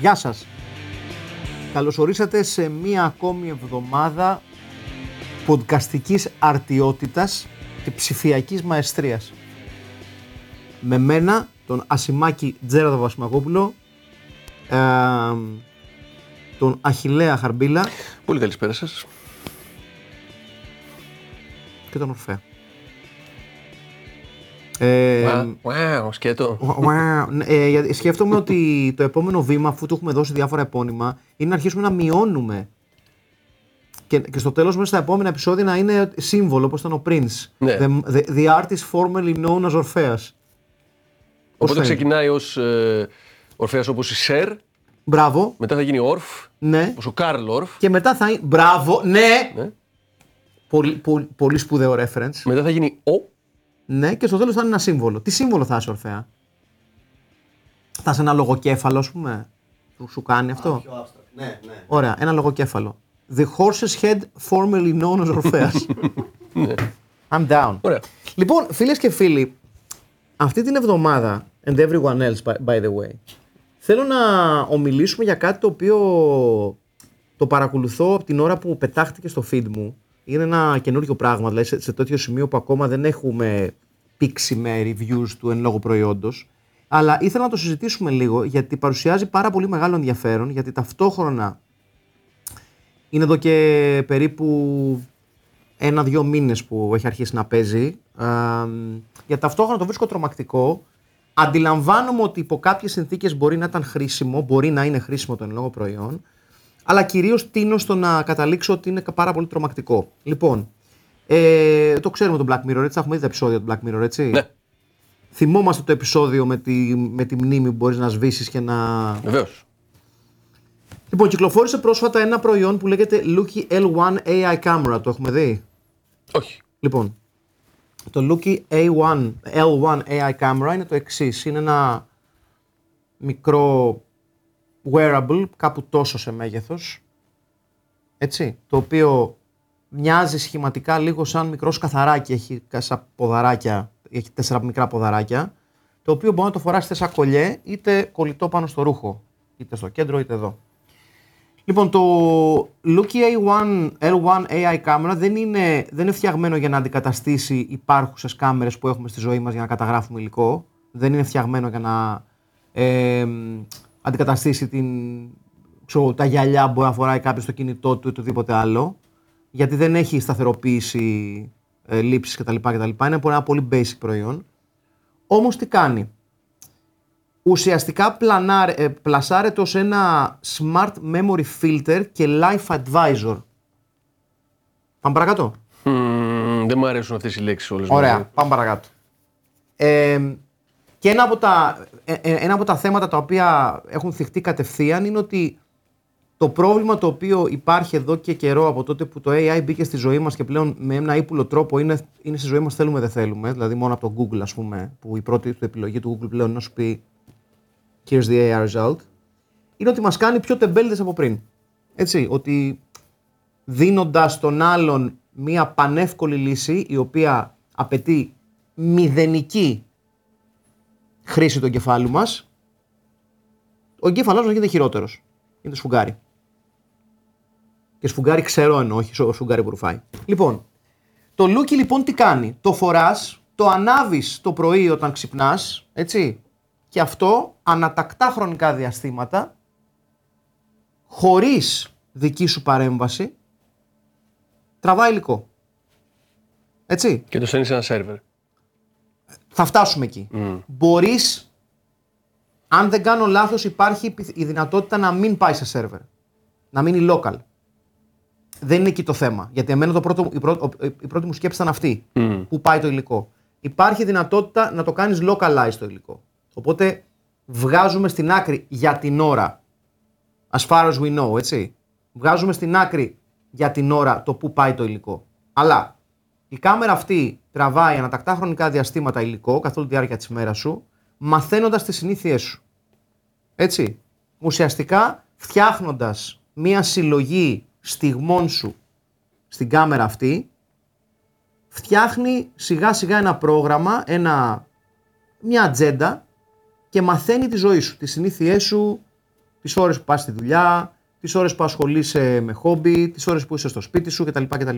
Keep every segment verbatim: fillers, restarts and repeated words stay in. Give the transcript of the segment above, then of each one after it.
Γεια σας. Καλώς ορίσατε σε μία ακόμη εβδομάδα podcastικής αρτιότητας και ψηφιακής μαεστρίας. Με μένα, τον Ασημάκη Τζέραδο Βασιμακόπουλο, ε, τον Αχιλλέα Χαρμπίλα. Πολύ καλησπέρα σας. Και τον Ορφέα. Ε, wow, σκέτο. Wow, ε, σκέφτομαι ότι το επόμενο βήμα, αφού του έχουμε δώσει διάφορα επώνυμα, είναι να αρχίσουμε να μειώνουμε και, και στο τέλος μέσα στα επόμενα επεισόδια να είναι σύμβολο, όπως ήταν ο Prince. Ναι. The, the, the artist formerly known as Orpheus. Οπότε ξεκινάει ως ε, Ορφέας όπως η Σερ. Μπράβο. Μετά θα γίνει Ορφ. Ναι. Όπως ο Καρλ Ορφ. Και μετά θα είναι. Μπράβο, ναι! Ναι. Πολύ, πολύ, πολύ σπουδαίο reference. Μετά θα γίνει Ο. Ναι, και στο τέλος θα είναι ένα σύμβολο. Τι σύμβολο θα είσαι, Ορφέα? Θα είσαι ένα λογοκέφαλο, ας πούμε. Σου, σου κάνει αυτό. Πιο abstract. Ναι, ναι. Ωραία, ένα λογοκέφαλο. The horse's head formerly known as Orpheus. I'm down. Ωραία. Λοιπόν, φίλες και φίλοι, αυτή την εβδομάδα, and everyone else by, by the way, θέλω να ομιλήσουμε για κάτι το οποίο το παρακολουθώ από την ώρα που πετάχτηκε στο feed μου. Είναι ένα καινούριο πράγμα, δηλαδή σε, σε τέτοιο σημείο που ακόμα δεν έχουμε πήξει με reviews του εν λόγω προϊόντος. Αλλά ήθελα να το συζητήσουμε λίγο, γιατί παρουσιάζει πάρα πολύ μεγάλο ενδιαφέρον, γιατί ταυτόχρονα είναι εδώ και περίπου ένα-δύο μήνες που έχει αρχίσει να παίζει. Ε, για ταυτόχρονα το βρίσκω τρομακτικό. Αντιλαμβάνομαι ότι υπό κάποιες συνθήκες μπορεί να ήταν χρήσιμο, μπορεί να είναι χρήσιμο το εν λόγω προϊόν, αλλά κυρίως τείνω στο να καταλήξω ότι είναι πάρα πολύ τρομακτικό. Λοιπόν, ε, το ξέρουμε τον Black Mirror, έτσι, θα έχουμε δει τα επεισόδια του Black Mirror, έτσι. Ναι. Θυμόμαστε το επεισόδιο με τη, με τη μνήμη που μπορείς να σβήσεις και να... Βεβαίως. Λοιπόν, κυκλοφόρησε πρόσφατα ένα προϊόν που λέγεται Lucky ελ ουάν έι άι Camera, το έχουμε δει? Όχι. Λοιπόν, το Lucky ελ ουάν έι άι Camera είναι το εξής, είναι ένα μικρό wearable, κάπου τόσο σε μέγεθος, έτσι, το οποίο μοιάζει σχηματικά λίγο σαν μικρό σκαθαράκι, έχει σαν ποδαράκια, έχει τέσσερα μικρά ποδαράκια, το οποίο μπορεί να το φοράσει είτε σαν κολλιέ, είτε κολλητό πάνω στο ρούχο, είτε στο κέντρο, είτε εδώ. Λοιπόν, το Lucky ελ ουάν έι άι Camera δεν είναι, δεν είναι φτιαγμένο για να αντικαταστήσει υπάρχουσες κάμερες που έχουμε στη ζωή μας για να καταγράφουμε υλικό, δεν είναι φτιαγμένο για να ε, αντικαταστήσει την, ξέρω, τα γυαλιά που μπορεί να φοράει κάποιος στο κινητό του ή οτιδήποτε άλλο, γιατί δεν έχει σταθεροποίηση ε, λήψης κτλ. κτλ. Είναι ένα πολύ basic προϊόν. Όμως τι κάνει? Ουσιαστικά πλανάρ, ε, πλασάρεται ως ένα smart memory filter και life advisor. Πάμε παρακάτω. Mm, δεν μου αρέσουν αυτές οι λέξεις όλες. Ωραία, μαζί. πάμε παρακάτω. Ε, και ένα από, τα, ε, ένα από τα θέματα τα οποία έχουν θυχτεί κατευθείαν είναι ότι το πρόβλημα το οποίο υπάρχει εδώ και καιρό από τότε που το έι άι μπήκε στη ζωή μας και πλέον με ένα ύπουλο τρόπο είναι, είναι στη ζωή μας θέλουμε δεν θέλουμε, δηλαδή μόνο από το Google, ας πούμε, που η πρώτη του επιλογή του Google πλέον είναι να σου πει here's the έι άι result, είναι ότι μας κάνει πιο τεμπέληδες από πριν. Έτσι, ότι δίνοντας τον άλλον μία πανεύκολη λύση η οποία απαιτεί μηδενική χρήση του εγκεφάλου μας, ο εγκέφαλός μας γίνεται χειρότερος. Είναι σφουγγάρι. Και σφουγγάρι ξέρω εννοώ, όχι σφουγγάρι που ρουφάει. Λοιπόν, το Lucky λοιπόν τι κάνει? Το φοράς, το ανάβεις το πρωί όταν ξυπνάς, έτσι, και αυτό ανατακτά χρονικά διαστήματα, χωρίς δική σου παρέμβαση, τραβάει υλικό. Έτσι. Και το στέλνει σε ένα σερβερ. Θα φτάσουμε εκεί. Mm. Μπορείς, αν δεν κάνω λάθος, υπάρχει η δυνατότητα να μην πάει σε σερβερ. Να μείνει local. Δεν είναι εκεί το θέμα. Γιατί εμένα το πρώτο, η, πρώτη, η πρώτη μου σκέψη ήταν αυτή. Mm. Πού πάει το υλικό. Υπάρχει δυνατότητα να το κάνεις localize το υλικό. Οπότε βγάζουμε στην άκρη για την ώρα, as far as we know, έτσι. Βγάζουμε στην άκρη για την ώρα το πού πάει το υλικό. Αλλά η κάμερα αυτή τραβάει ανατακτά χρονικά διαστήματα υλικό καθ' όλη τη διάρκεια της μέρας σου, μαθαίνοντας τις συνήθειές σου. Έτσι. Ουσιαστικά φτιάχνοντας μία συλλογή στιγμών σου στην κάμερα αυτή, φτιάχνει σιγά σιγά ένα πρόγραμμα, ένα, μια ατζέντα και μαθαίνει τη ζωή σου, τις συνήθειές σου, τις ώρες που πας στη δουλειά, τις ώρες που ασχολείσαι με χόμπι, τις ώρες που είσαι στο σπίτι σου κτλ. κτλ.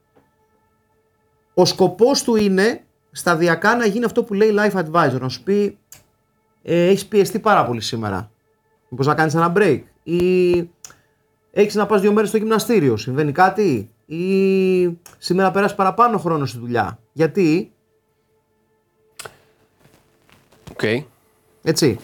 Ο σκοπός του είναι σταδιακά να γίνει αυτό που λέει life advisor, να σου πει ε, έχεις πιεστεί πάρα πολύ σήμερα, μήπως να κάνεις ένα break, ή έχεις να πας δύο μέρες στο γυμναστήριο, συμβαίνει κάτι, ή σήμερα πέρασε παραπάνω χρόνο στη δουλειά. Γιατί? Okay. Έτσι.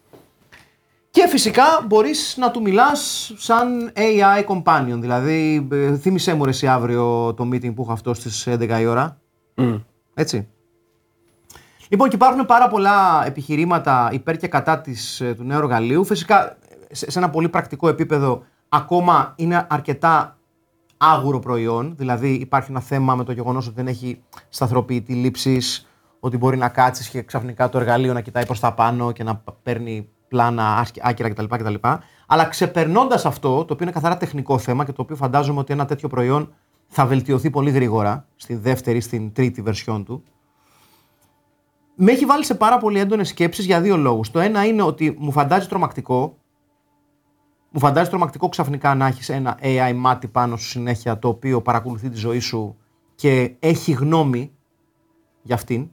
Και φυσικά μπορείς να του μιλάς σαν έι άι companion. Δηλαδή, θύμισέ μου ρε εσύ αύριο το meeting που έχω αυτό στις έντεκα η ώρα. Mm. Έτσι. Λοιπόν, και υπάρχουν πάρα πολλά επιχειρήματα υπέρ και κατά της, του νέου εργαλείου. Φυσικά, σε, σε ένα πολύ πρακτικό επίπεδο, ακόμα είναι αρκετά άγουρο προϊόν. Δηλαδή, υπάρχει ένα θέμα με το γεγονός ότι δεν έχει σταθεροποιητή λήψης, ότι μπορεί να κάτσεις και ξαφνικά το εργαλείο να κοιτάει προς τα πάνω και να παίρνει πλάνα άκυρα κτλ. κτλ. Αλλά ξεπερνώντας αυτό, το οποίο είναι καθαρά τεχνικό θέμα και το οποίο φαντάζομαι ότι ένα τέτοιο προϊόν θα βελτιωθεί πολύ γρήγορα στη δεύτερη, στην τρίτη version του, με έχει βάλει σε πάρα πολύ έντονες σκέψεις για δύο λόγους. Το ένα είναι ότι μου φαντάζει τρομακτικό, μου φαντάζει τρομακτικό ξαφνικά να έχεις ένα έι άι μάτι πάνω σου συνέχεια, το οποίο παρακολουθεί τη ζωή σου και έχει γνώμη για αυτήν.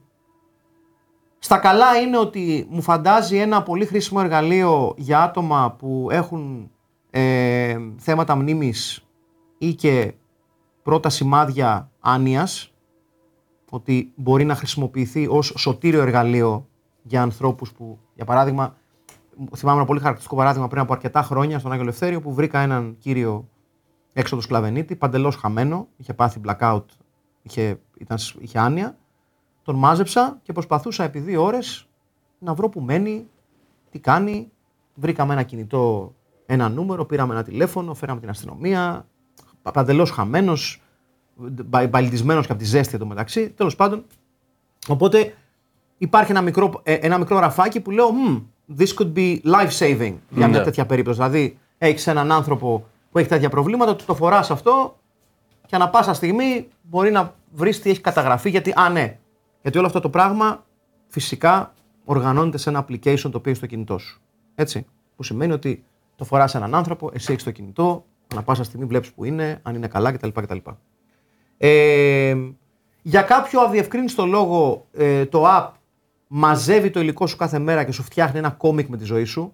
Στα καλά είναι ότι μου φαντάζει ένα πολύ χρήσιμο εργαλείο για άτομα που έχουν ε, θέματα μνήμης ή και πρώτα σημάδια άνοιας, ότι μπορεί να χρησιμοποιηθεί ως σωτήριο εργαλείο για ανθρώπους που, για παράδειγμα, θυμάμαι ένα πολύ χαρακτηριστικό παράδειγμα πριν από αρκετά χρόνια στον Άγιο Ελευθέριο, που βρήκα έναν κύριο έξω του Σκλαβενίτη, παντελώς χαμένο, είχε πάθει blackout, είχε, ήταν, είχε άνοια. Τον μάζεψα και προσπαθούσα επί δύο ώρες να βρω που μένει, τι κάνει. Βρήκαμε ένα κινητό, ένα νούμερο, πήραμε ένα τηλέφωνο, φέραμε την αστυνομία. Παντελώς χαμένος, μπαλιτισμένος και από τη ζέστη εντωμεταξύ. Τέλος πάντων. Οπότε υπάρχει ένα μικρό, ένα μικρό ραφάκι που λέω hm, this could be life saving για μια τέτοια περίπτωση. Δηλαδή έχεις έναν άνθρωπο που έχει τέτοια προβλήματα, του το φοράς αυτό και ανά πάσα στιγμή μπορεί να βρεις τι έχει καταγραφεί. Γιατί, α, ναι. Γιατί όλο αυτό το πράγμα φυσικά οργανώνεται σε ένα application το οποίο έχει στο κινητό σου. Έτσι. Που σημαίνει ότι το φοράς σε έναν άνθρωπο, εσύ έχεις το κινητό, ανά πάσα στιγμή βλέπεις που είναι, αν είναι καλά κτλ. κτλ. Ε, για κάποιο αδιευκρίνηστο λόγο ε, το app μαζεύει το υλικό σου κάθε μέρα και σου φτιάχνει ένα κόμικ με τη ζωή σου.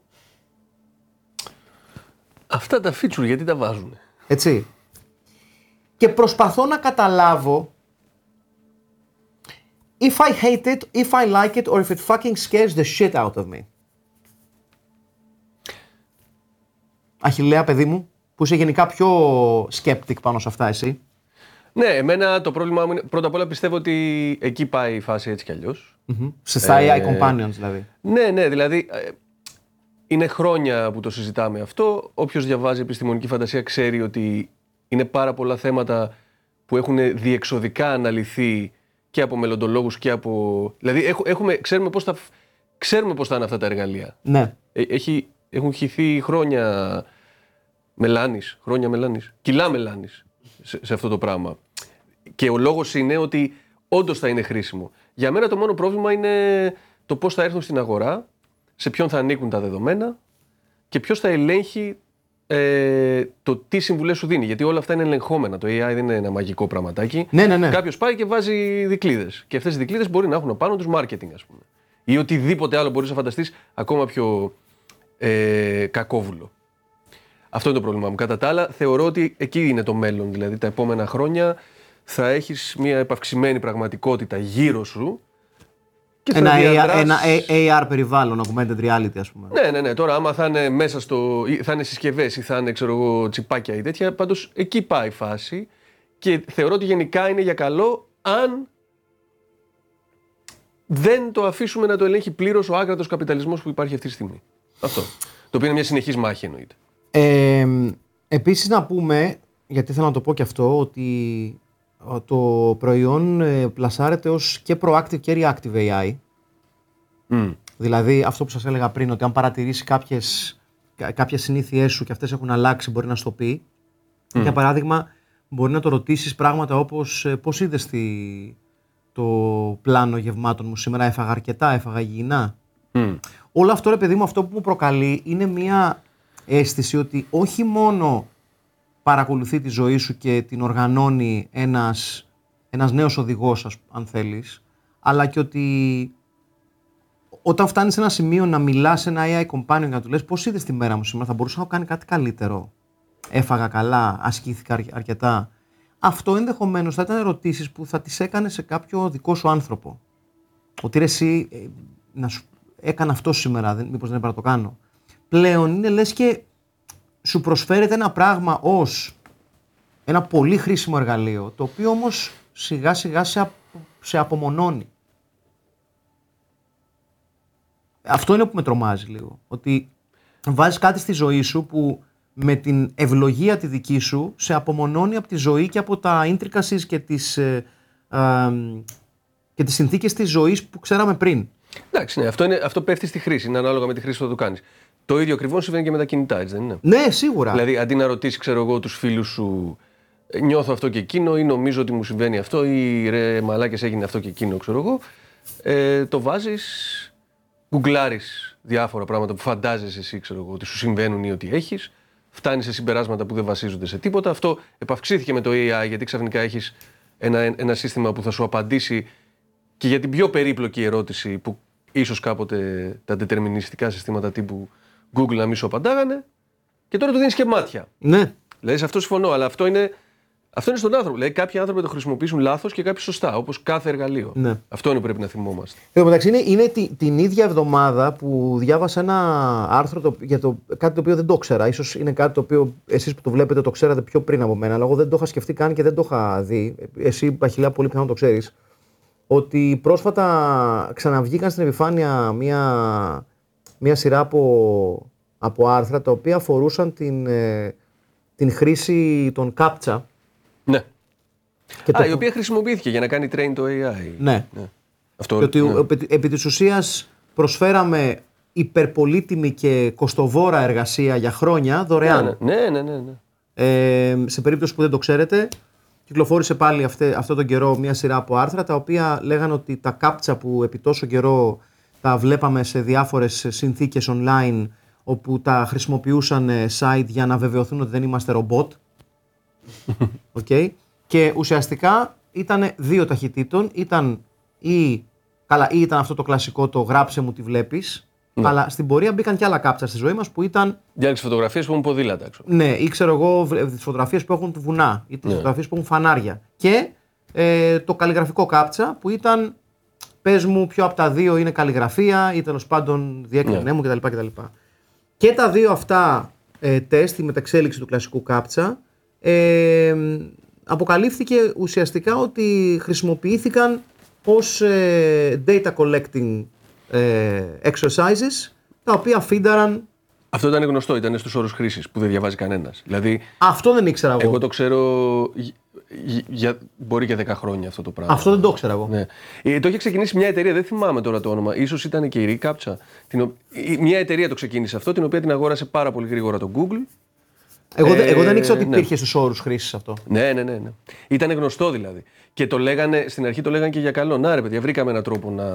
Αυτά τα feature γιατί τα βάζουν? Έτσι. Και προσπαθώ να καταλάβω if I hate it, if I like it, or if it fucking scares the shit out of me. Αχιλλέα, παιδί μου, που είσαι γενικά πιο skeptic πάνω σε αυτά εσύ. Ναι, εμένα το πρόβλημά μου είναι, πρώτα απ' όλα πιστεύω ότι εκεί πάει η φάση έτσι κι αλλιώς. Mm-hmm. Σε στα ε, έι άι companions δηλαδή. Ναι, ναι, δηλαδή είναι χρόνια που το συζητάμε αυτό. Όποιος διαβάζει επιστημονική φαντασία ξέρει ότι είναι πάρα πολλά θέματα που έχουν διεξοδικά αναλυθεί και από μελλοντολόγους και από... Δηλαδή έχουμε, ξέρουμε, πώς θα, ξέρουμε πώς θα είναι αυτά τα εργαλεία. Ναι. Έχει, έχουν χυθεί χρόνια μελάνης, χρόνια μελάνης, κιλά μελάνης σε, σε αυτό το πράγμα. Και ο λόγος είναι ότι όντως θα είναι χρήσιμο. Για μένα το μόνο πρόβλημα είναι το πώς θα έρθουν στην αγορά, σε ποιον θα ανήκουν τα δεδομένα και ποιος θα ελέγχει ε, το τι συμβουλές σου δίνει. Γιατί όλα αυτά είναι ελεγχόμενα. Το έι άι δεν είναι ένα μαγικό πραγματάκι. Ναι, ναι, ναι. Κάποιος πάει και βάζει δικλείδες. Και αυτές οι δικλείδες μπορεί να έχουν πάνω τους marketing, ας πούμε. Ή οτιδήποτε άλλο μπορείς να φανταστείς ακόμα πιο ε, κακόβουλο. Αυτό είναι το πρόβλημά μου. Κατά τα άλλα, θεωρώ ότι εκεί είναι το μέλλον. Δηλαδή, τα επόμενα χρόνια θα έχεις μια επαυξημένη πραγματικότητα γύρω σου. Και ένα, θα διαδράς... ένα έι αρ περιβάλλον, augmented reality, ας πούμε. Ναι, ναι, ναι. Τώρα, άμα θα είναι μέσα στο. θα είναι συσκευές ή θα είναι, ξέρω εγώ, τσιπάκια ή τέτοια, πάντως εκεί πάει η φάση. Και θεωρώ ότι γενικά είναι για καλό αν δεν το αφήσουμε να το ελέγχει πλήρως ο άκρατος καπιταλισμός που υπάρχει αυτή τη στιγμή. Αυτό. Το οποίο είναι μια συνεχής μάχη, εννοείται. Ε, επίσης να πούμε, γιατί θέλω να το πω και αυτό, ότι το προϊόν ε, πλασάρεται ως και proactive και reactive έι άι. Mm. Δηλαδή αυτό που σας έλεγα πριν, ότι αν παρατηρήσει κάποιες, κάποιες συνήθειές σου και αυτές έχουν αλλάξει, μπορεί να σου το πει. Mm. Για παράδειγμα, μπορεί να το ρωτήσεις πράγματα όπως ε, πώς είδες τη, το πλάνο γευμάτων μου σήμερα, έφαγα αρκετά, έφαγα υγιεινά. Mm. Όλο αυτό, ρε παιδί μου, αυτό που μου προκαλεί είναι μια αίσθηση ότι όχι μόνο παρακολουθεί τη ζωή σου και την οργανώνει ένας, ένας νέος οδηγός, αν θέλεις, αλλά και ότι όταν φτάνεις σε ένα σημείο να μιλάς σε ένα έι άι companion και να του λες πώς είδες τη μέρα μου σήμερα, θα μπορούσα να έχω κάνει κάτι καλύτερο. Έφαγα καλά, ασκήθηκα αρ- αρκετά. Αυτό ενδεχομένως θα ήταν ερωτήσεις που θα τις έκανε σε κάποιο δικό σου άνθρωπο. Ότι ρε εσύ, ε, να σου έκανα αυτό σήμερα, δεν, μήπως δεν έπρεπε να το κάνω. Πλέον είναι λες και σου προσφέρεται ένα πράγμα ως ένα πολύ χρήσιμο εργαλείο, το οποίο όμως σιγά σιγά σε, απο, σε απομονώνει. Αυτό είναι που με τρομάζει λίγο. Ότι βάζεις κάτι στη ζωή σου που με την ευλογία τη δική σου σε απομονώνει από τη ζωή και από τα intricacies και τις, ε, ε, και τις συνθήκες της ζωής που ξέραμε πριν. Εντάξει, ναι, αυτό, είναι, αυτό πέφτει στη χρήση, είναι ανάλογα με τη χρήση που θα το κάνεις. Το ίδιο ακριβώς συμβαίνει και με τα κινητά, έτσι δεν είναι? Ναι, σίγουρα. Δηλαδή, αντί να ρωτήσει, ξέρω εγώ, τους φίλους σου, νιώθω αυτό και εκείνο, ή νομίζω ότι μου συμβαίνει αυτό, ή ρε μαλάκες έγινε αυτό και εκείνο, ξέρω εγώ, ε, το βάζεις, γκουγκλάρεις διάφορα πράγματα που φαντάζεσαι εσύ, ξέρω εγώ, ότι σου συμβαίνουν ή ότι έχεις, φτάνεις σε συμπεράσματα που δεν βασίζονται σε τίποτα. Αυτό επαυξήθηκε με το έι άι, γιατί ξαφνικά έχεις ένα, ένα σύστημα που θα σου απαντήσει και για την πιο περίπλοκη ερώτηση που ίσως κάποτε τα δετερμινιστικά συστήματα τύπου Google να μην σου απαντάγανε, και τώρα του δίνεις και μάτια. Ναι. Δηλαδή σε αυτό συμφωνώ, αλλά αυτό είναι, αυτό είναι στον άνθρωπο. Δηλαδή κάποιοι άνθρωποι το χρησιμοποιήσουν λάθος και κάποιοι σωστά, όπως κάθε εργαλείο. Ναι. Αυτό είναι που πρέπει να θυμόμαστε. Εν τω μεταξύ, είναι, είναι τη, την ίδια εβδομάδα που διάβασα ένα άρθρο το, για το, κάτι το οποίο δεν το ξέρα. Ίσως είναι κάτι το οποίο εσείς που το βλέπετε το ξέρατε πιο πριν από μένα, αλλά εγώ δεν το είχα σκεφτεί καν και δεν το είχα δει. Εσύ, Παχιλά, πολύ πιθανόν το ξέρεις. Ότι πρόσφατα ξαναβγήκαν στην επιφάνεια μία, μία σειρά από, από άρθρα τα οποία αφορούσαν την, ε, την χρήση των CAPTCHA. Ναι. Και Α, το... η οποία χρησιμοποιήθηκε για να κάνει train το έι άι. Ναι. ναι. Αυτό, Και ότι ναι. επί, επί της ουσίας προσφέραμε υπερπολίτιμη και κοστοβόρα εργασία για χρόνια δωρεάν. Ναι, ναι, ναι, ναι, ναι. Ε, σε περίπτωση που δεν το ξέρετε, κυκλοφόρησε πάλι αυτή, αυτό τον καιρό μια σειρά από άρθρα τα οποία λέγανε ότι τα CAPTCHA που επί τόσο καιρό τα βλέπαμε σε διάφορες συνθήκες online, όπου τα χρησιμοποιούσαν site για να βεβαιωθούν ότι δεν είμαστε ρομπότ. Okay. Και ουσιαστικά ήταν δύο ταχυτήτων. Ήταν ή, καλά, ή ήταν αυτό το κλασικό το γράψε μου τι βλέπεις, ναι. αλλά στην πορεία μπήκαν και άλλα CAPTCHA στη ζωή μας που ήταν. Διάλεξη φωτογραφίες που έχουν ποδήλατα έξω. Ναι, ή ξέρω εγώ, τις φωτογραφίες που έχουν βουνά ή τις ναι. φωτογραφίες που έχουν φανάρια. Και ε, το καλλιγραφικό CAPTCHA που ήταν πες μου ποιο από τα δύο είναι καλλιγραφία ή τέλος πάντων διέκρινε ναι. μου κτλ. κτλ. Και τα δύο αυτά ε, τεστ, η μεταξέλιξη του κλασικού CAPTCHA, ε, αποκαλύφθηκε ουσιαστικά ότι χρησιμοποιήθηκαν ως ε, data collecting ε, exercises, τα οποία φίνταραν. Αυτό ήταν γνωστό, ήταν στους όρους χρήσης που δεν διαβάζει κανένας. Δηλαδή, αυτό δεν ήξερα εγώ. Εγώ το ξέρω για, μπορεί και δέκα χρόνια αυτό το πράγμα. Αυτό δεν το ήξερα εγώ. Ναι. Ε, το είχε ξεκινήσει μια εταιρεία, δεν θυμάμαι τώρα το όνομα, ίσως ήταν και η reCAPTCHA. Την, μια εταιρεία το ξεκίνησε αυτό, την οποία την αγόρασε πάρα πολύ γρήγορα το Google. Εγώ, ε, εγώ δεν ήξερα ε, ότι υπήρχε ναι. στους όρους χρήσης αυτό. Ναι, ναι, ναι, ναι. Ήταν γνωστό δηλαδή. Και το λέγανε, στην αρχή το λέγανε και για καλό. Να ρε παιδιά, βρήκαμε έναν τρόπο να,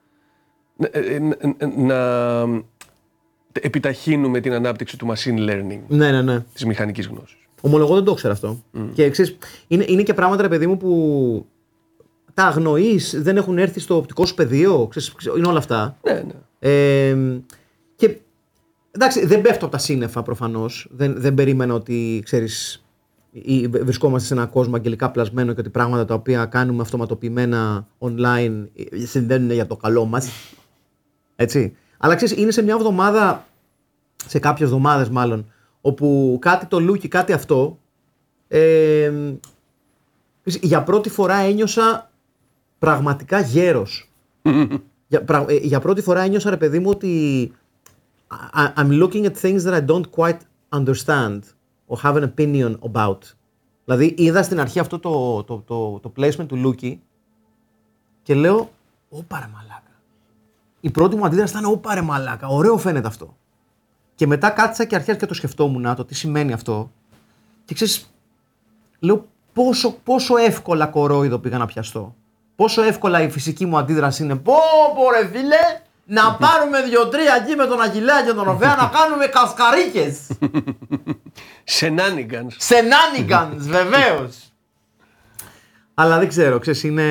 να, να επιταχύνουμε την ανάπτυξη του machine learning. Ναι, ναι, ναι. Της μηχανικής γνώσης. Ομολογώ δεν το ήξερα αυτό. Mm. Και ξέρεις, είναι, είναι και πράγματα, ρε παιδί μου, που τα αγνοείς, δεν έχουν έρθει στο οπτικό σου πεδίο. Ξέρεις, είναι όλα αυτά. Ναι, ναι. Ε, και εντάξει, δεν πέφτω από τα σύννεφα προφανώς. Δεν, δεν περίμενα ότι, ξέρεις, βρισκόμαστε σε έναν κόσμο αγγελικά πλασμένο και ότι πράγματα τα οποία κάνουμε αυτοματοποιημένα online συμβαίνουν για το καλό μας. Έτσι. Αλλά ξέρεις, είναι σε μια εβδομάδα, σε κάποιες εβδομάδες μάλλον, όπου κάτι το Λούκι, κάτι αυτό, ε, για πρώτη φορά ένιωσα πραγματικά γέρος. για, πρα, ε, για πρώτη φορά ένιωσα, ρε παιδί μου, ότι I'm looking at things that I don't quite understand or have an opinion about. Δηλαδή είδα στην αρχή αυτό το, το, το, το placement του Λούκι και λέω, όπα ρε μαλάκα. Η πρώτη μου αντίδραση ήταν, όπα ρε μαλάκα, ωραίο φαίνεται αυτό. Και μετά κάτσα και αρχές και το σκεφτόμουν το τι σημαίνει αυτό. Και ξέρεις, λέω πόσο, πόσο εύκολα κορόιδο πήγα να πιαστώ. Πόσο εύκολα η φυσική μου αντίδραση είναι, πω πω ρε φίλε, να πάρουμε δύο-τρία εκεί με τον Αγγιλέα και τον Οβέα να κάνουμε καυκαρίκες. Σενάνιγκανς. Σενάνιγκανς, βεβαίως. Αλλά δεν ξέρω, ξέρεις, είναι...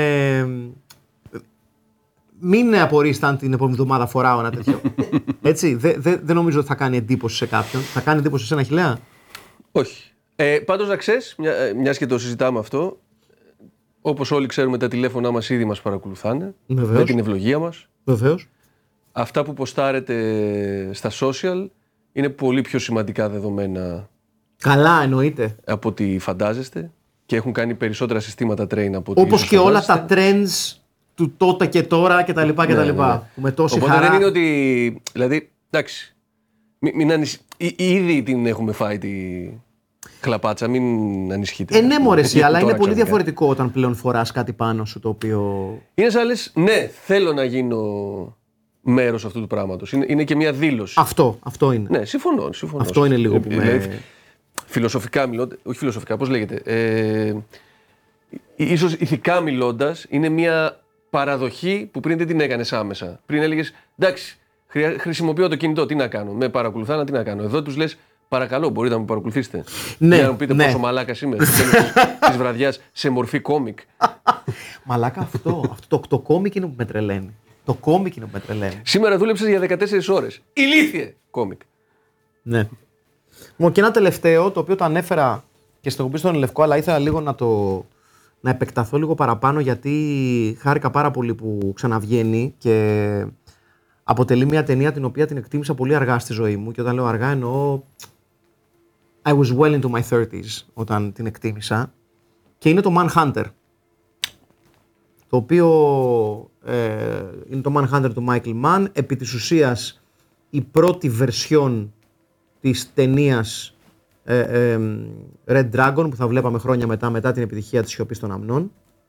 Μην απορρίστε αν την επόμενη εβδομάδα φοράω ένα τέτοιο. Έτσι, δεν δε, δε νομίζω ότι θα κάνει εντύπωση σε κάποιον. Θα κάνει εντύπωση σε ένα Αχιλλέα. Όχι. Ε, πάντως να ξέρεις, μια, μιας και το συζητάμε αυτό, όπως όλοι ξέρουμε τα τηλέφωνά μας ήδη μας παρακολουθάνε. Βεβαίως. Με την ευλογία μας. Βεβαίως. Αυτά που ποστάρετε στα social είναι πολύ πιο σημαντικά δεδομένα. Καλά, εννοείται. Από ό,τι φαντάζεστε και έχουν κάνει περισσότερα συστήματα train από ό,τι όπως και όλα φαντάζεστε. τα trends του τότε και τώρα κτλ. Ναι, κτλ. ναι, ναι. Με τόση Οπότε χαρά. δεν είναι ότι. Δηλαδή, εντάξει. Μην, μην ανησ... Ή, ήδη την έχουμε φάει τη κλαπάτσα, μην ανησυχείτε. Ε, ναι, μωρέ, εσύ, αλλά είναι πολύ ξαφνικά. διαφορετικό όταν πλέον φοράς κάτι πάνω σου το οποίο. Είναι σαν λες, ναι, θέλω να γίνω μέρος αυτού του πράγματος. Είναι, είναι και μια δήλωση. Αυτό, αυτό είναι. Ναι, συμφωνώ. συμφωνώ. Αυτό είναι λίγο που Ε, με. δηλαδή, φιλοσοφικά μιλώντας, όχι φιλοσοφικά, πώς λέγεται. Ε, ίσως ηθικά μιλώντας, είναι μια παραδοχή που πριν δεν την έκανες άμεσα. Πριν έλεγες, εντάξει, χρεια- χρησιμοποιώ το κινητό, τι να κάνω. Με παρακολουθάνε, τι να κάνω. Εδώ τους λες, παρακαλώ, μπορείτε να με παρακολουθήσετε. Ναι, Για να μου πείτε ναι. πόσο μαλάκας είμαι στο τέλος της- της βραδιάς σε μορφή κόμικ. Μαλάκα αυτό. αυτό το, το κόμικ είναι που με τρελαίνει. Το κόμικ είναι που με τρελαίνει. Σήμερα δούλεψες για δεκατέσσερις ώρες. Ηλίθιε κόμικ. Ναι. Λοιπόν, και ένα τελευταίο το οποίο το ανέφερα και στο κουμπί στον Λευκό, αλλά ήθελα λίγο να το να επεκταθώ λίγο παραπάνω γιατί χάρηκα πάρα πολύ που ξαναβγαίνει και αποτελεί μια ταινία την οποία την εκτίμησα πολύ αργά στη ζωή μου και όταν λέω αργά εννοώ I was well into my thirties όταν την εκτίμησα και είναι το Manhunter, το οποίο ε, είναι το Manhunter του Michael Mann, επί της ουσίας η πρώτη βερσιόν της ταινίας ε, ε, Red Dragon που θα βλέπαμε χρόνια μετά, μετά την επιτυχία της Σιωπής των Αμνών.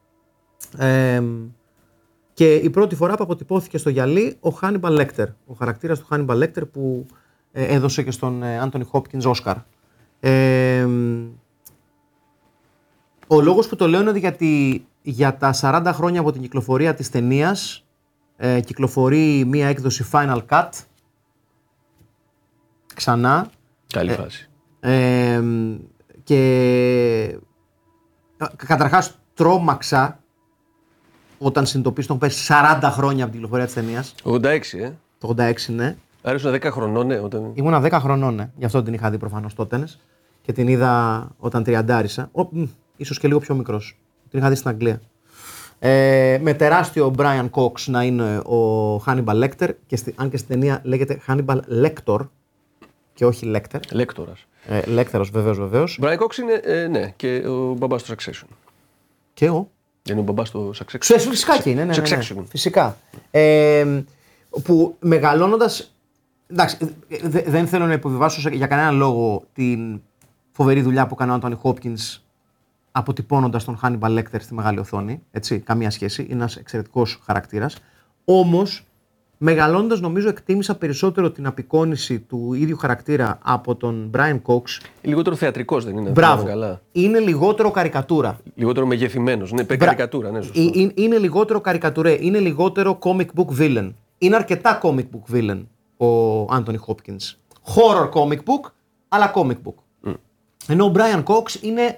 Ε, και η πρώτη φορά που αποτυπώθηκε στο γυαλί ο Hannibal Lecter, ο χαρακτήρας του Hannibal Lecter που ε, έδωσε και στον ε, Anthony Hopkins Oscar. Ε, ο λόγος που το λέω είναι γιατί για τα σαράντα χρόνια από την κυκλοφορία της ταινίας ε, κυκλοφορεί μία έκδοση Final Cut ξανά. Καλή Ε, φάση. Ε, και καταρχάς τρόμαξα όταν συνειδητοποίησα ότι έχουν πέσει σαράντα χρόνια από την κυκλοφορία της ταινίας. ογδόντα έξι, ε. Το ογδόντα έξι, ναι. Άρα ήσουν δέκα χρονών, ναι. Όταν... Ήμουνα δέκα χρονών, ναι. Γι' αυτό την είχα δει προφανώς τότε. Και την είδα όταν τριαντάρισα. Ο, μ, ίσως και λίγο πιο μικρός. Την είχα δει στην Αγγλία. Ε, με τεράστιο Brian Cox να είναι ο Hannibal Lecter. Και στη, αν και στην ταινία λέγεται Hannibal Lector και όχι Lecter. Λέκτορας. Ε, Λέκτερος, βεβαίως, βεβαίως. Brian Cox είναι, ε, ναι, και ο μπαμπάς του Succession. Και ο. Είναι ο μπαμπάς του Succession. Ξέρεις, φυσικά και είναι, ναι, ναι, ναι. Succession. Φυσικά. Ε, που μεγαλώνοντας. Εντάξει, δε, δεν θέλω να υποβιβάσω σε- για κανέναν λόγο την φοβερή δουλειά που έκανε ο Anthony Hopkins αποτυπώνοντας τον Hannibal Lecter στη μεγάλη οθόνη. Έτσι, καμία σχέση. Είναι ένας εξαιρετικός χαρακτήρας. Όμως, μεγαλώνοντας, νομίζω εκτίμησα περισσότερο την απεικόνιση του ίδιου χαρακτήρα από τον Brian Cox. Λιγότερο θεατρικός δεν είναι. Μπράβο. θυμάμαι Καλά. Είναι λιγότερο καρικατούρα. Λιγότερο μεγεθυμένος. Ναι, Μπρα- καρικατούρα, ναι, σωστό. Ε, ε, Είναι λιγότερο καρικατουρέ, είναι λιγότερο comic book villain. Είναι αρκετά comic book villain ο Anthony Hopkins. Horror comic book, αλλά comic book. Mm. Ενώ ο Brian Cox είναι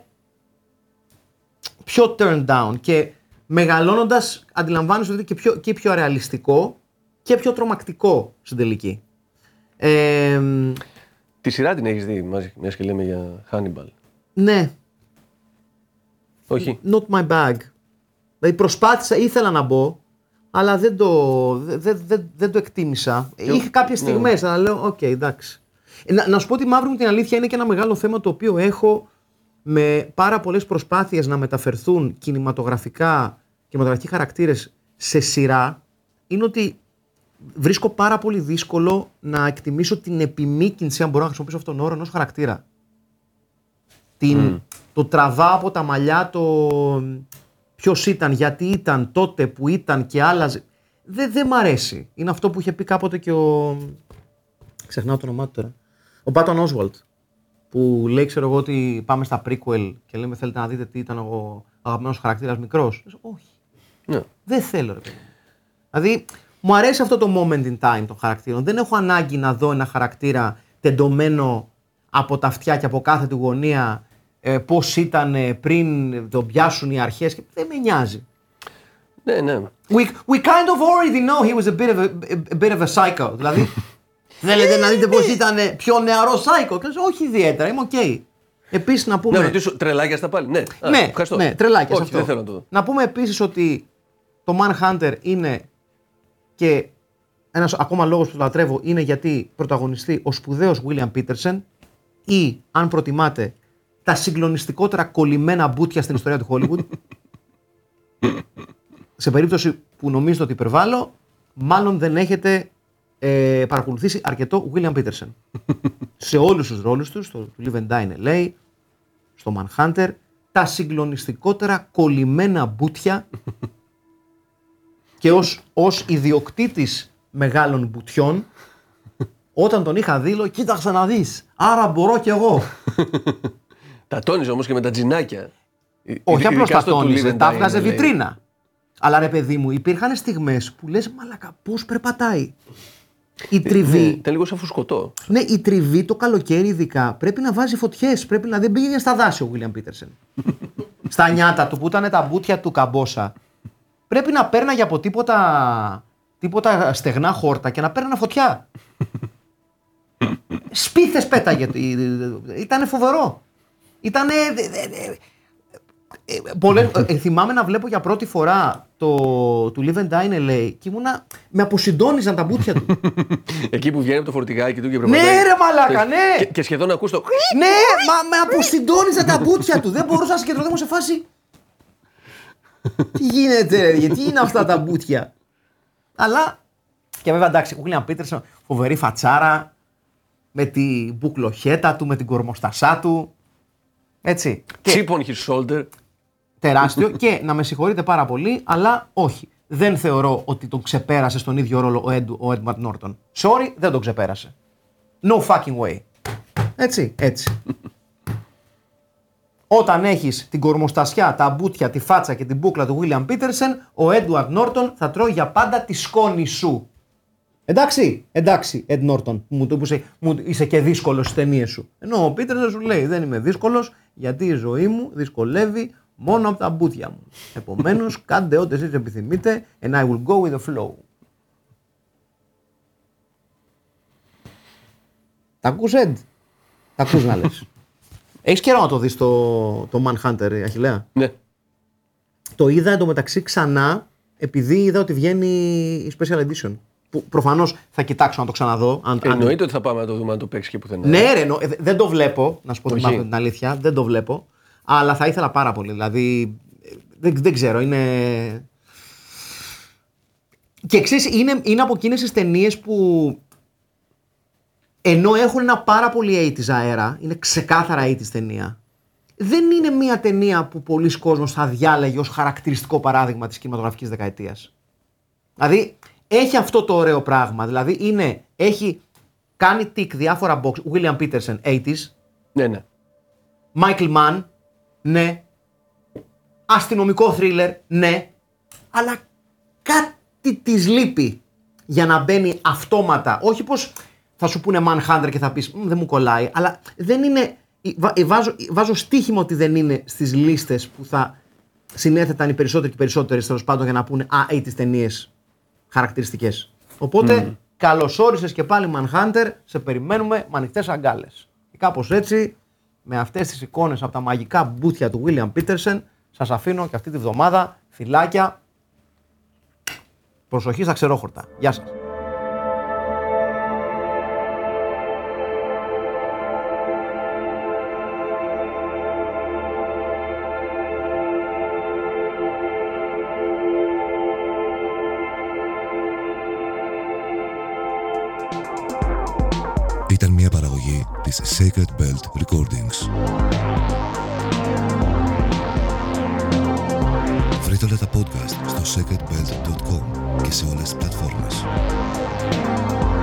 πιο turned down και μεγαλώνοντας αντιλαμβάνεσαι ότι είναι και πιο, και πιο ρεαλιστικό και πιο τρομακτικό στην τελική. Ε, Τη σειρά την έχεις δει, μαζί, μιας και λέμε για Hannibal. ναι, Όχι. not my bag. Δηλαδή προσπάθησα, ήθελα να μπω, αλλά δεν το, δεν, δεν, δεν το εκτίμησα. Είχε κάποιες ναι. στιγμές, αλλά λέω, οκ, εντάξει. Ε, Να, να σου πω ότι μαύρη μου την αλήθεια είναι και ένα μεγάλο θέμα το οποίο έχω με πάρα πολλές προσπάθειες να μεταφερθούν κινηματογραφικά, κινηματογραφικοί χαρακτήρες σε σειρά, είναι ότι βρίσκω πάρα πολύ δύσκολο να εκτιμήσω την επιμήκυνση, αν μπορώ να χρησιμοποιήσω αυτόν τον όρο, ενός χαρακτήρα. Την, Το τραβά από τα μαλλιά, το ποιος ήταν, γιατί ήταν, τότε που ήταν και άλλαζε. Δεν δε μ' αρέσει. Είναι αυτό που είχε πει κάποτε και ο... Ξεχνάω το όνομά του τώρα. Ο Patton Oswalt. Που λέει, ξέρω εγώ, ότι πάμε στα prequel και λέμε θέλετε να δείτε τι ήταν ο αγαπημένος χαρακτήρας μικρός. Λες, όχι. Ναι. Δεν θέλω, ρε παιδί. Δηλαδή, μου αρέσει αυτό το moment in time των χαρακτήρων. Δεν έχω ανάγκη να δω ένα χαρακτήρα τεντωμένο από τα αυτιά και από κάθε του γωνία ε, πώς ήταν πριν τον πιάσουν οι αρχές. Δεν με νοιάζει. Ναι, ναι. We, we kind of already know he was a bit of a, a, bit of a psycho. Δηλαδή, θέλετε να δείτε πώς ήταν πιο νεαρό psycho. Όχι ιδιαίτερα, είμαι οκ. Okay. Επίσης να πούμε. Να ρωτήσω, τρελάκια στα πάλι. Ναι, ναι, Α, ναι τρελάκια. Όχι, αυτό. δεν θέλω να το δω. Να πούμε επίσης ότι το Manhunter είναι και ένας ακόμα λόγος που το λατρεύω είναι γιατί πρωταγωνιστεί ο σπουδαίος William Peterson ή, αν προτιμάτε, τα συγκλονιστικότερα κολλημένα μπουτια στην ιστορία του Hollywood. Σε περίπτωση που νομίζετε ότι υπερβάλλω, μάλλον δεν έχετε ε, παρακολουθήσει αρκετό William Peterson. Σε όλους τους ρόλους του, στο Live and Die in ελ έι, στο Manhunter, τα συγκλονιστικότερα κολλημένα μπουτια και ως, ως ιδιοκτήτης μεγάλων μπουτιών, όταν τον είχα δει, λέω, κοίταξε να δεις, άρα μπορώ κι εγώ. Τα τόνιζε όμως και με τα τζινάκια. Όχι απλώς τα τόνιζε, τα έβγαζε βιτρίνα. Αλλά ρε παιδί μου, υπήρχαν στιγμές που λες, μαλακα, πώς περπατάει. Η τριβή. Ναι, ήταν λίγο σαν φουσκωτό. Ναι, η τριβή το καλοκαίρι ειδικά πρέπει να βάζει φωτιές. Πρέπει να δεν πήγαινε στα δάση ο William Peterson. Στα νιάτα του που ήταν τα μπουτια του καμπόσα. Πρέπει να πέρναγε από τίποτα, τίποτα στεγνά χόρτα και να πέρνα φωτιά. Σπίθες πέταγε. Ήτανε φοβερό. Ήτανε. Πολλές, ε, θυμάμαι να βλέπω για πρώτη φορά το του Live and Die in ελ έι και ήμουνα. Με αποσυντόνιζαν τα μπουτια του. Εκεί που βγαίνει από το φορτηγάκι του και περπατάει. Ναι, ρε μαλάκα, ναι! Και, και σχεδόν ακούς το. Ναι, μα με αποσυντόνιζαν τα μπουτια του. Δεν μπορούσα να συγκεντρωθώ, μου σε φάση. Τι γίνεται, ρε, γιατί είναι αυτά τα μπουτια. Αλλά. Και βέβαια εντάξει, ο William Peterson, φοβερή φατσάρα. Με την μπουκλοχέτα του, με την κορμοστασά του. Έτσι. Chip on his shoulder. Τεράστιο και να με συγχωρείτε πάρα πολύ, αλλά όχι. Δεν θεωρώ ότι τον ξεπέρασε στον ίδιο ρόλο ο, Ed, ο Edward Norton. Sorry, δεν τον ξεπέρασε. No fucking way. Έτσι, έτσι. Όταν έχεις την κορμοστασιά, τα μπουτια, τη φάτσα και την μπούκλα του William Peterson, ο Edward Norton θα τρώει για πάντα τη σκόνη σου. Εντάξει, εντάξει, Ed Norton, μου το είσαι, μου, είσαι και δύσκολος στις ταινίες σου. Ενώ ο Peterson σου λέει, δεν είμαι δύσκολος, γιατί η ζωή μου δυσκολεύει μόνο από τα μπουτια μου. Επομένως, κάντε ό,τι εσείς επιθυμείτε, and I will go with the flow. Τα ακούς, Ed? Τα ακούς να λες. Έχεις καιρό να το δεις το, το Manhunter, Αχιλλέα? Ναι. Το είδα εντωμεταξύ ξανά, επειδή είδα ότι βγαίνει η Special Edition. Που προφανώς θα κοιτάξω να το ξαναδώ. Αν, Εννοείται αν... ότι θα πάμε να το δούμε αν το παίξει και πουθενά. Ναι, ρε, νο, δεν το βλέπω, να σου πω την αλήθεια. Δεν το βλέπω. Αλλά θα ήθελα πάρα πολύ. Δηλαδή, δεν, δεν ξέρω, είναι. Και ξέρεις, είναι, είναι από εκείνες τις ταινίες που. Ενώ έχουν ένα πάρα πολύ ογδόντα αέρα, είναι ξεκάθαρα ογδόντα ταινία. Δεν είναι μια ταινία που πολλοί κόσμος θα διάλεγε ως χαρακτηριστικό παράδειγμα της κινηματογραφικής δεκαετίας. Δηλαδή, έχει αυτό το ωραίο πράγμα. Δηλαδή, είναι, έχει κάνει τικ διάφορα box. William Peterson, ογδόντα. Ναι, ναι. Michael Mann, ναι. Αστυνομικό θρίλερ, ναι. Αλλά κάτι της λείπει για να μπαίνει αυτόματα. Όχι πως θα σου πούνε Manhunter και θα πεις δεν μου κολλάει, αλλά δεν είναι. Βάζω, βάζω στοίχημα ότι δεν είναι στις λίστες που θα συνέθεταν οι περισσότεροι και οι περισσότερες τέλος πάντων για να πούνε α, ή τις ταινίες χαρακτηριστικές. Οπότε, mm. καλώς όρισες και πάλι Manhunter, σε περιμένουμε με ανοιχτές αγκάλες. Και κάπως έτσι, με αυτές τις εικόνες από τα μαγικά μπουτια του William Peterson, σας αφήνω και αυτή τη βδομάδα φιλάκια. Προσοχή στα ξερόχορτα. Γεια σας. Ήταν μια παραγωγή της Sacred Belt Recordings. Βρείτε όλα τα podcast στο sacred belt dot com και σε όλες τις πλατφόρμες.